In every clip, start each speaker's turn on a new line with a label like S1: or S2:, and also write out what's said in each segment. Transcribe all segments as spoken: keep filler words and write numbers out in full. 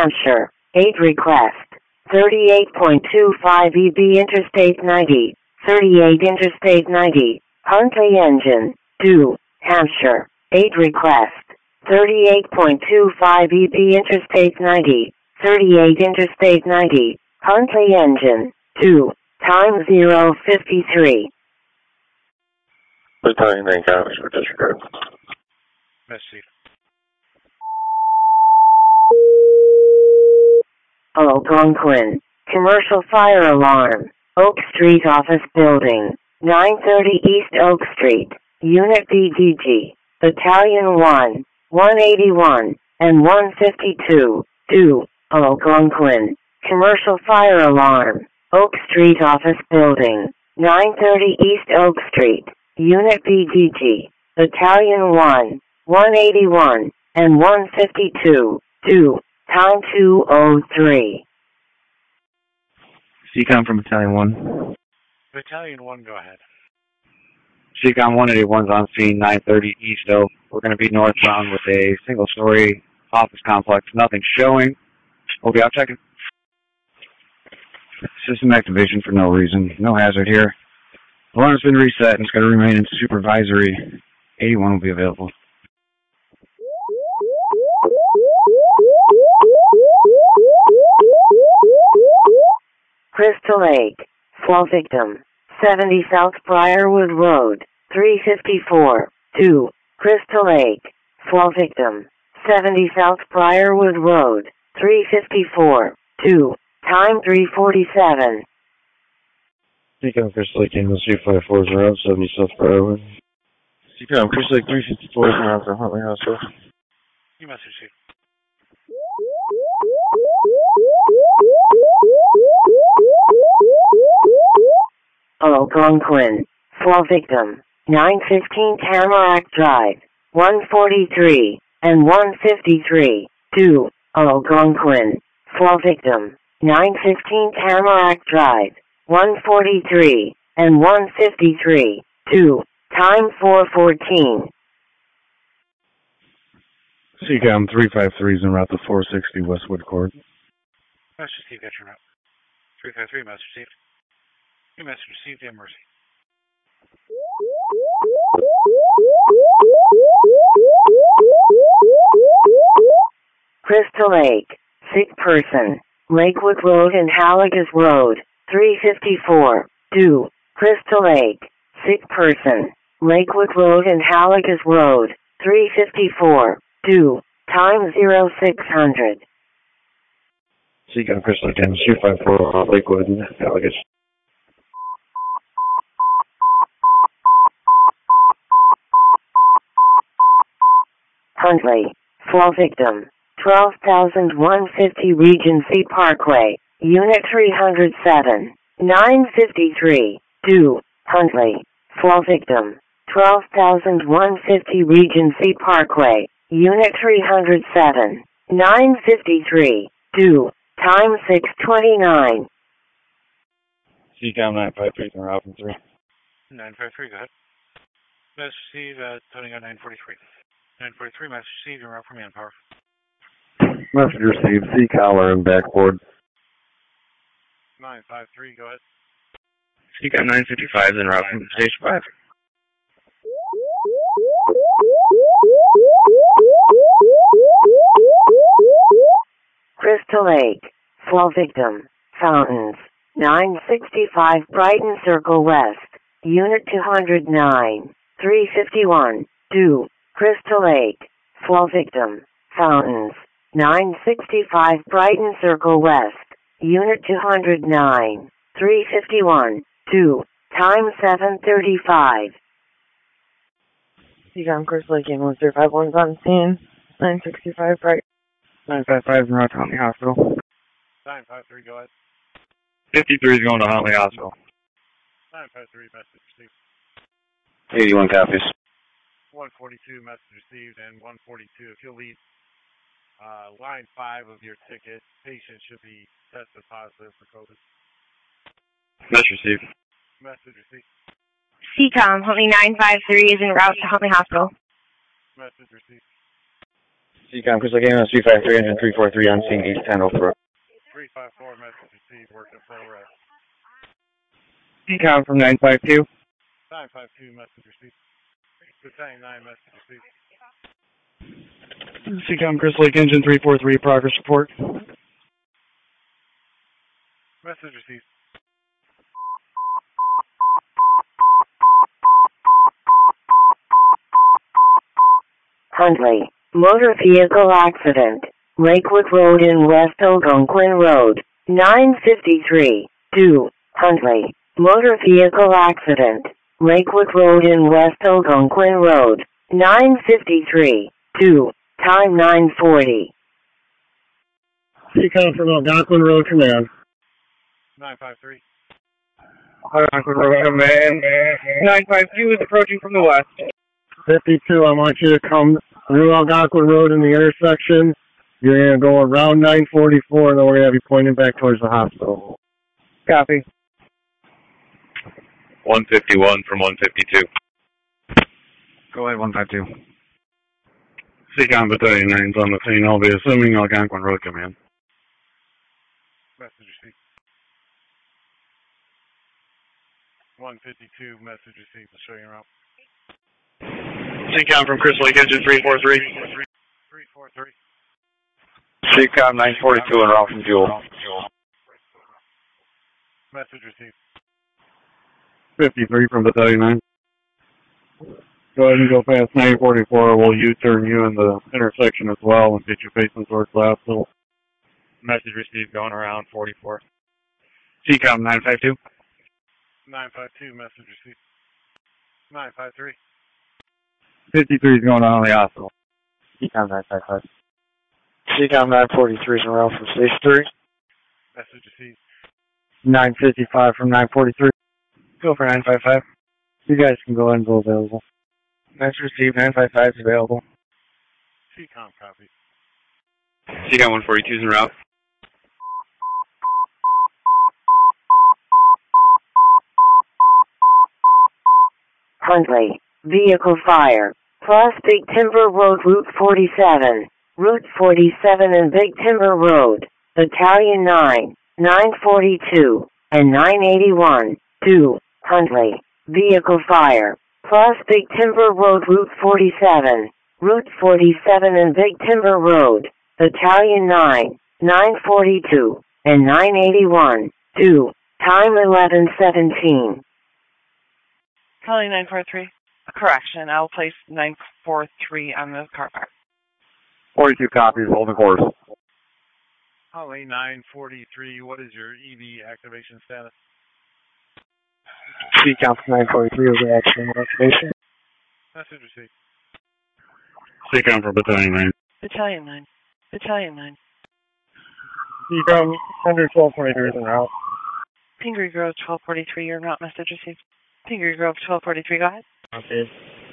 S1: Hampshire, eight request. thirty-eight point two five E B Interstate ninety, thirty-eight Interstate ninety, Huntley engine, two, Hampshire, eight request. thirty-eight point two five E B Interstate ninety, thirty-eight Interstate ninety, Huntley engine, two, time zero fifty-three.
S2: Battalion nine copies for disregard.
S3: Message.
S1: Algonquin, commercial fire alarm, Oak Street office building, nine thirty East Oak Street, Unit B D G, Battalion one, one eighty-one, and one fifty-two, two, Algonquin, commercial fire alarm, Oak Street office building, nine thirty East Oak Street, Unit B D G, Battalion one, one eighty-one, and one fifty-two, two, time two oh three.
S4: C COM from Battalion one.
S3: Battalion one, go ahead.
S4: C COM one eighty-one's on scene, nine thirty East Oak. We're going to be northbound with a single-story office complex. Nothing showing. We'll be out checking. System activation for no reason. No hazard here. Alarm's been reset and it's going to remain in supervisory. eighty-one will be available.
S1: Crystal Lake, fall victim, seventy South Briarwood Road, three fifty-four, two, Crystal Lake, fall victim, seventy South Briarwood Road, three fifty-four, two, time three forty-seven.
S2: C COM Crystal Lake, Ambulance three five four is around seventy South Briarwood. C COM Crystal Lake three fifty-four is around for Huntley Hospital.
S3: You message you.
S1: Algonquin, fall victim, nine fifteen Tamarack Drive, one forty-three, and one fifty-three, two, Algonquin, fall victim, nine fifteen Tamarack Drive, one forty-three, and one fifty-three, two, time four fourteen.
S2: C COM three five three is en route to four sixty Westwood Court.
S3: Message received, got your route. three five three, message received. Your message received, and mercy.
S1: Crystal Lake, sick person, Lakewood Road and Halligas Road, three fifty-four, two, Crystal Lake, sick person, Lakewood Road and Halligas Road, three fifty-four, two, time zero six hundred.
S2: C COM Crystal Lake, Ambulance three five four, Lakewood and Halligas.
S1: Huntley, fall victim, twelve thousand one hundred fifty Regency Parkway, Unit three oh seven, nine fifty-three, two, Huntley, fall victim, twelve thousand one hundred fifty Regency Parkway, Unit three oh seven, nine fifty-three, two, time six twenty-nine.
S2: C COM nine five three, and route from three.
S3: nine five three, go ahead. Message received, uh, Tony on nine forty-three. nine forty-three, message received, you're out for manpower.
S2: Message received, C collar and backboard.
S3: nine five three, go ahead.
S4: C COM nine fifty-five is en route from Station five.
S1: Crystal Lake, fall victim, Fountains, nine sixty-five Brighton Circle West, Unit two oh nine, three fifty-one, two, Crystal Lake, fall victim, Fountains, nine sixty-five Brighton Circle West, Unit two oh nine, three fifty-one, two, time seven thirty-five.
S5: C COM Crystal Lake, Ambulance three five one's on scene, nine sixty-five Brighton.
S4: nine five five is en route to Huntley Hospital.
S3: nine five three, go ahead.
S4: fifty-three is going to Huntley Hospital.
S3: nine five three, message received.
S2: eighty-one copies.
S3: one forty-two, message received, and one forty-two. If you'll leave uh, line five of your ticket, patient should be tested positive for COVID.
S4: Message received.
S3: Message received.
S6: C COM, Huntley nine five three is en route to Huntley Hospital.
S3: Message received.
S2: Seacom, Crystal Game on three five three, engine three four three on scene, East ten, Oak Brook.
S3: three five four, message received, working full rest.
S4: Seacom from nine five two.
S3: nine five two, message received. Battalion nine, message received.
S4: Seacom, Crystal Lake, engine three four three, progress report.
S3: Message received.
S1: Huntley, motor vehicle accident, Lakewood Road in West Algonquin Road, nine fifty-three, two, Huntley, motor vehicle accident, Lakewood Road in West Algonquin Road, nine fifty-three, two, time nine forty.
S6: Seacom from Algonquin Road Command.
S3: nine five three.
S4: Algonquin Road Command. nine five two is approaching from the west.
S6: fifty-two, I want you to come through Algonquin Road in the intersection. You're going to go around nine forty-four, and then we're going to have you pointing back towards the hospital.
S4: Copy.
S7: one fifty-one from one fifty-two.
S4: Go ahead, one five two.
S6: Seacom Battalion nine's on the scene. I'll be assuming Algonquin Road Command.
S3: Message received. one fifty-two, message received. I'll show you around.
S6: Seacom from Crystal Lake, engine three four three.
S3: three four three.
S4: Seacom nine forty-two en route from Fuel.
S3: Message received.
S6: fifty-three from Battalion nine. Go ahead and go past nine forty-four. We'll U-turn you in the intersection as well and get you facing towards the hospital.
S4: Message received going around forty-four. Seacom nine five two.
S3: nine five two, message received. nine five three.
S6: fifty-three is going on in the hospital.
S2: Seacom nine five five. Seacom nine forty-three is en route from Station three.
S3: Message received.
S6: nine fifty-five from nine forty-three.
S4: Go for nine five five.
S6: You guys can go ahead and go available.
S4: Message received, nine five five is available.
S3: Seacom copy.
S7: Seacom one forty-two is en route.
S1: Huntley, vehicle fire, plus Big Timber Road Route forty-seven, Route forty-seven and Big Timber Road, Battalion nine, nine forty-two, and nine eighty-one, two, Huntley, vehicle fire, plus Big Timber Road Route forty-seven, Route forty-seven and Big Timber Road, Battalion nine, nine forty-two, and nine eighty-one, two, time eleven seventeen.
S5: Calling nine four three. Correction, I'll place nine four three on the car park.
S6: forty-two copies, hold the course.
S3: Holly nine forty-three, what is your E V activation status?
S2: Seacom nine forty-three will be actioning activation.
S3: Message received.
S6: Seacom for Battalion nine.
S5: Battalion nine. Battalion nine.
S6: Seacom one hundred twelve forty-three is en route.
S5: Pingree Grove twelve forty-three, your route message received. Pingree Grove twelve forty-three, go ahead.
S6: Okay.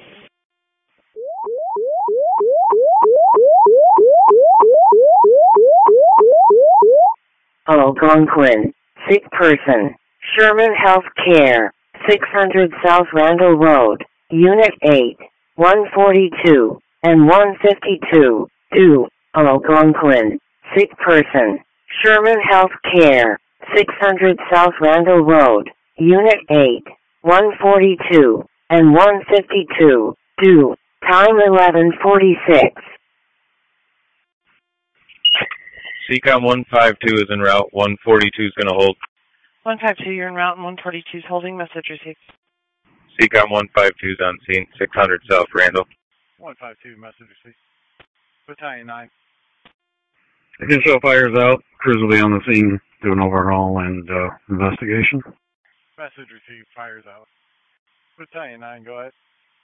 S1: Algonquin, sick person, Sherman Health Care, six hundred South Randall Road, Unit eight, one forty-two, and one fifty-two, two, Algonquin, sick person, Sherman Health Care, six hundred South Randall Road, Unit eight, one forty-two, and one fifty-two, two, time eleven forty-six.
S7: Seacom one five two is en route. one forty-two is going to hold.
S5: one five two, you're en route, and one forty-two is holding. Message received.
S7: Seacom one five two is on scene. six hundred South Randall.
S3: one five two, message received. Battalion nine.
S6: Initial fire's out. Crews will be on the scene doing overhaul and uh, investigation.
S3: Message received, fires out. Battalion nine, go ahead.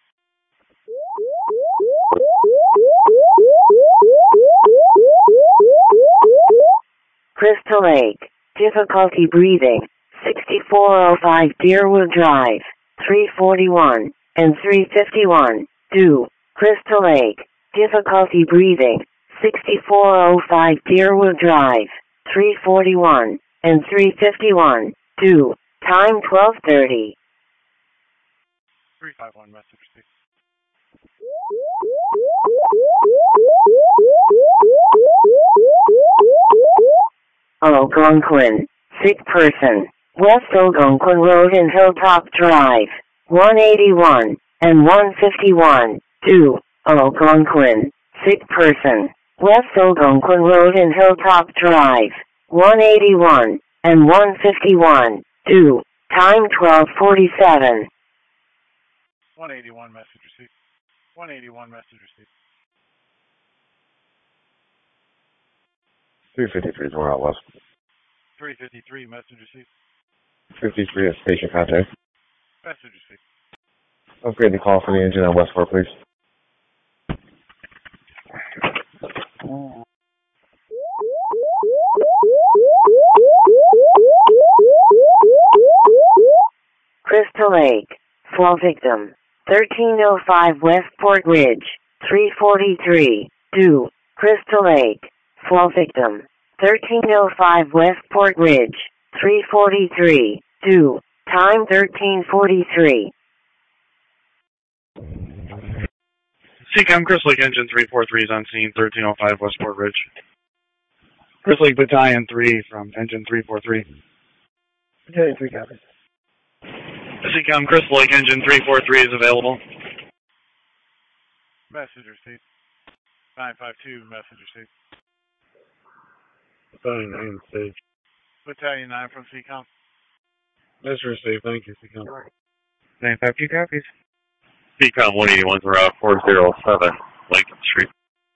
S1: Crystal Lake, difficulty breathing, sixty-four oh five Deerwood Drive, three forty-one, and three fifty-one, two, Crystal Lake, difficulty breathing, sixty-four oh five Deerwood Drive, three forty-one, and three fifty-one, two, time twelve thirty.
S3: three five one, message received.
S1: Algonquin. Sick person. West Algonquin Road and Hilltop Drive. one eighty-one and one fifty-one. two. Algonquin. Sick person. West Algonquin Road and Hilltop Drive. one eighty-one and one fifty-one. two. Time twelve forty-seven.
S3: one eighty-one message received. one eighty-one message received.
S2: three fifty-three is more out west.
S3: three fifty-three message received.
S2: fifty-three is station contact.
S3: Message received.
S2: Upgrade the call for the engine on West four, please.
S1: Crystal Lake. Fall victim. thirteen oh five West Port Ridge. three forty-three. two. Crystal Lake. Fall victim. thirteen oh five West Port Ridge. three forty-three. two. Time thirteen forty-three.
S4: Seacom Crystal Lake Engine three forty-three is on scene, thirteen oh five Westport Ridge. Crystal Lake Battalion three from Engine three forty-three.
S6: Battalion three copies.
S4: Seacom Crystal Lake Engine three forty-three is available.
S3: Message received. nine five two message received.
S6: Battalion nine stage.
S3: Battalion nine from C COM.
S6: Message received. Thank you, C COM.
S4: nine five two copies.
S7: C COM one eighty-one to Route four oh seven, Lincoln Street.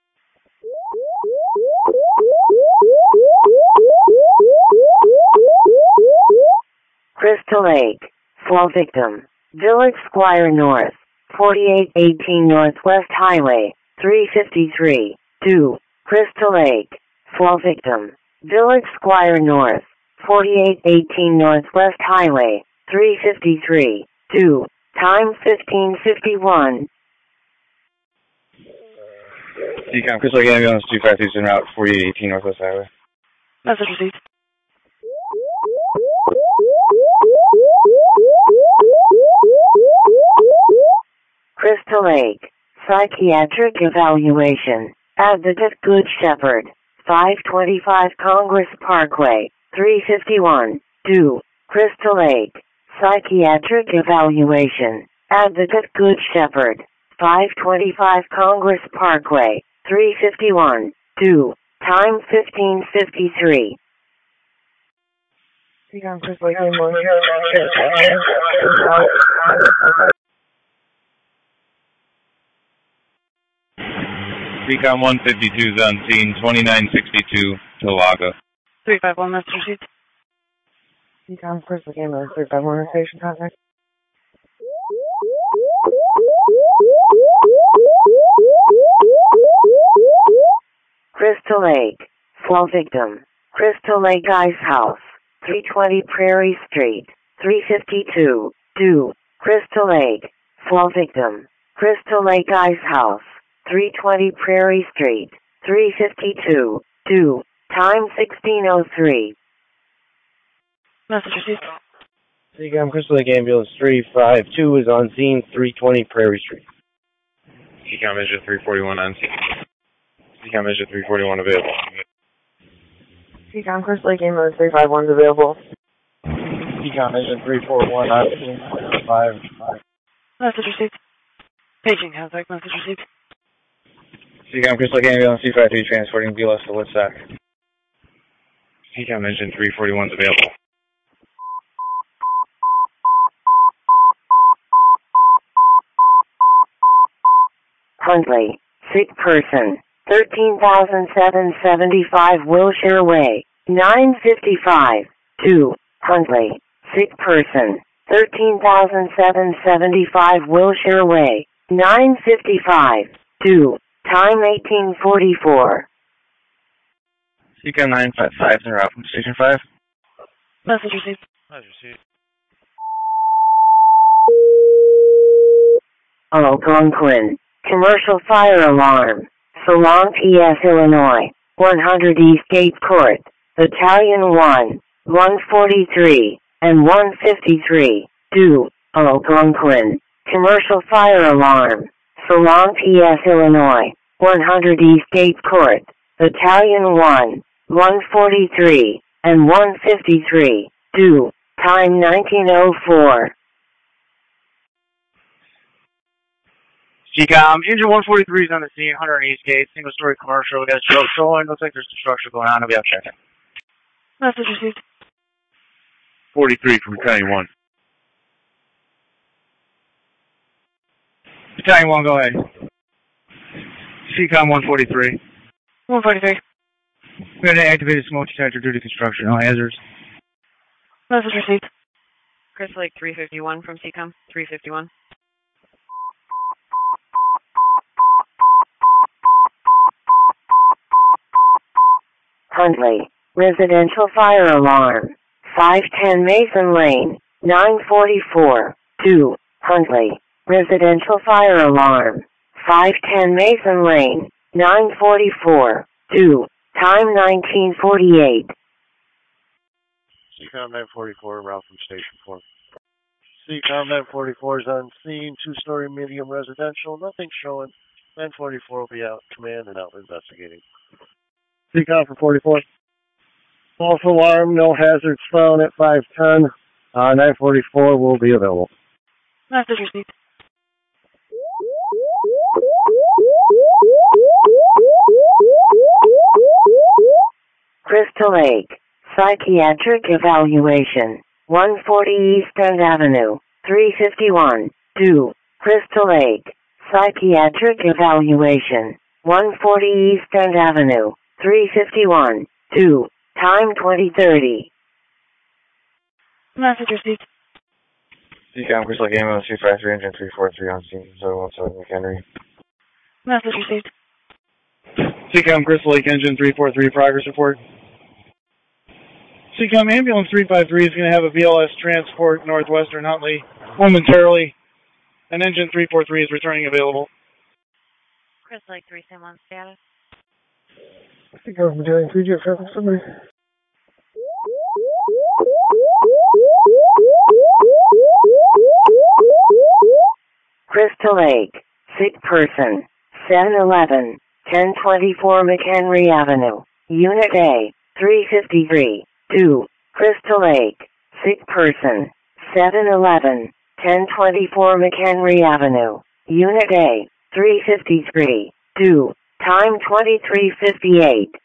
S1: Crystal Lake. Fall victim. Village Squire North. forty-eight eighteen Northwest Highway. three fifty-three. two. Crystal Lake. Fall victim. Village Squire North. forty-eight eighteen Northwest Highway. three fifty-three. two. Time fifteen fifty-one.
S2: Decom, Crystal Lake Ambulance two five two is en route forty-eight eighteen Northwest Highway.
S5: Message received.
S1: Crystal Lake. Psychiatric evaluation. Advocate Good Shepherd. five twenty-five Congress Parkway. three fifty-one. two. Crystal Lake. Psychiatric evaluation. Advocate Good Shepherd. five twenty-five Congress Parkway. three fifty-one. two. Time fifteen fifty-three.
S5: Seacom Crystal Lake Ambulance.
S7: C COM one fifty-two is on scene, twenty-nine sixty-two, Talaga.
S5: three five one message received. Seacom Crystal Lake Ambulance three five one station contact.
S1: Crystal Lake. Fall victim. Crystal Lake Ice House. three twenty Prairie Street. three fifty-two. two. Crystal Lake. Fall victim. Crystal Lake Ice House. three twenty Prairie Street. three fifty-two. two. Time sixteen oh three.
S5: Message received.
S2: Seacom Crystal Lake Ambulance three five two is on scene, three twenty Prairie Street.
S7: C COM Engine three forty-one on scene. C COM Engine three forty-one available.
S5: Seacom Crystal Lake Ambulance three five one is available.
S2: Seacom Engine three forty-one on scene, five five.
S5: Message received. Paging contact. Message received.
S2: Seacom Crystal Lake Ambulance two five three transporting B L S to Woodstock.
S7: C COM Engine three forty-one is available.
S1: Huntley. Sick person. thirteen thousand seven hundred seventy-five Wilshire Way. nine fifty-five. two. Huntley. Sick person. thirteen thousand seven hundred seventy-five Wilshire Way. nine fifty-five. two. Time eighteen forty-four.
S2: C COM nine five five is en route from Station five.
S5: Message received.
S3: Message received.
S1: Algonquin. Commercial fire alarm. Salon, P S, Illinois. one hundred East Gate Court. Battalion one. one forty-three. And one fifty-three. two. Algonquin. Commercial fire alarm. Salon, P S, Illinois. one hundred East Gate Court. Battalion one. one forty-three. and one fifty-three, two, time nineteen oh four.
S4: C COM, engine one forty-three is on the scene, one hundred East Gate, single story commercial. We got a stroke trolling. Looks like there's destruction going on. I'll be out checking.
S5: Message received.
S3: forty-three from Battalion one.
S4: Battalion one, go ahead. C COM one forty-three.
S5: one forty-three.
S4: We got an activated smoke detector due to construction. No hazards.
S5: Message received.
S8: Crystal Lake three fifty-one from C COM. three fifty-one.
S1: Huntley, residential fire alarm, five ten Mason Lane, nine forty-four, two, Huntley, residential fire alarm, five ten Mason Lane, nine forty-four, two, time nineteen forty-eight.
S3: C COM nine forty-four, route from Station four. C COM nine forty-four is on scene, two-story medium residential, nothing showing. nine forty-four will be out command and out investigating.
S6: C COM for forty-four. False alarm, no hazards found at five ten. Uh, nine forty-four will be available.
S5: Message received.
S1: Crystal Lake, psychiatric evaluation, one forty East End Avenue, three fifty-one, two, Crystal Lake, psychiatric evaluation, one forty East End Avenue, three fifty-one, two, time twenty thirty.
S5: Message received.
S2: C COM, Crystal Lake Ambulance two five three, engine three forty-three on scene, zero one seven McHenry.
S5: Message received.
S4: C COM, Crystal Lake engine three forty-three, progress report. C COM, ambulance three five three is going to have a V L S transport northwestern Huntley momentarily, and engine three forty-three is returning available.
S8: Crystal Lake three seven one status.
S6: C COM from Battalion three, do you have traffic summary?
S1: Crystal Lake, sick person, seven eleven, ten twenty-four McHenry Avenue, Unit A, three fifty-three, two, Crystal Lake, sick person, seven eleven, ten twenty-four McHenry Avenue, Unit A, three fifty-three, two, time twenty-three fifty-eight.